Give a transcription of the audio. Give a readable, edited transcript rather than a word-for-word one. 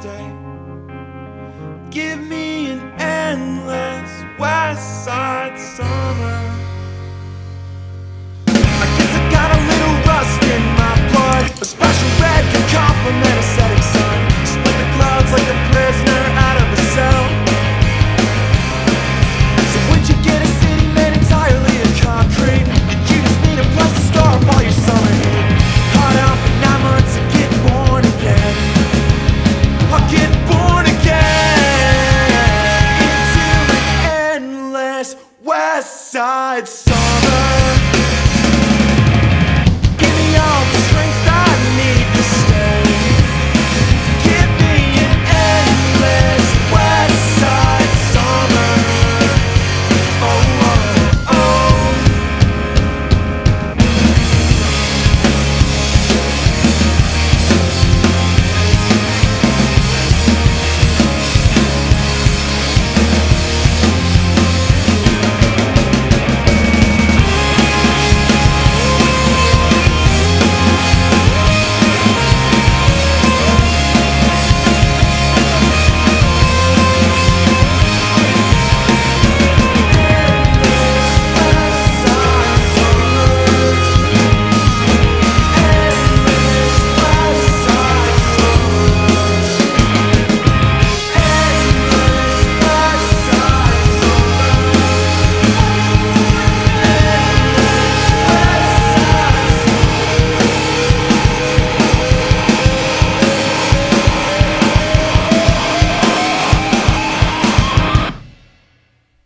stay. Give me an endless West Side summer. I guess I got a little rust in my blood. A splash of red can complement a setting sun. Split the clouds like a prisoner out of a cell. So would you get a city made entirely of concrete? You just need a place to store up all your summer heat. Hard out for 9 months and get born again. I'll get born again into an endless West Side